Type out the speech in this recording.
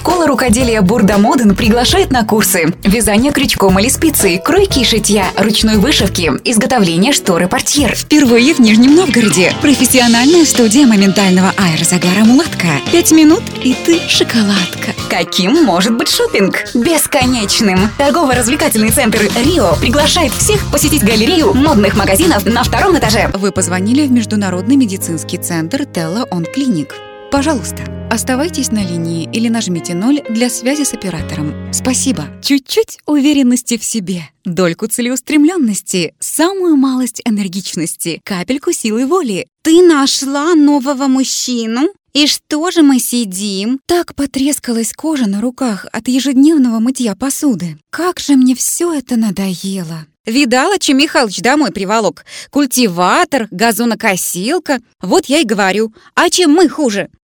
Школа рукоделия Бурда Моден приглашает на курсы: вязание крючком или спицей, кройки и шитья, ручной вышивки, изготовление шторы-портьер. Впервые в Нижнем Новгороде профессиональная студия моментального аэрозагара «Мулатка». 5 минут, и ты шоколадка. Каким может быть шопинг? Бесконечным. Торгово-развлекательный центр «Рио» приглашает всех посетить галерею модных магазинов на 2-м этаже. Вы позвонили в Международный медицинский центр Телла Он Клиник. Пожалуйста, оставайтесь на линии или нажмите 0 для связи с оператором. Спасибо. Чуть-чуть уверенности в себе, дольку целеустремленности, самую малость энергичности, капельку силы воли. Ты нашла нового мужчину? И что же мы сидим? Так потрескалась кожа на руках от ежедневного мытья посуды. Как же мне все это надоело. Видала, чем Михалыч домой приволок? Культиватор, газонокосилка. Вот я и говорю, а чем мы хуже?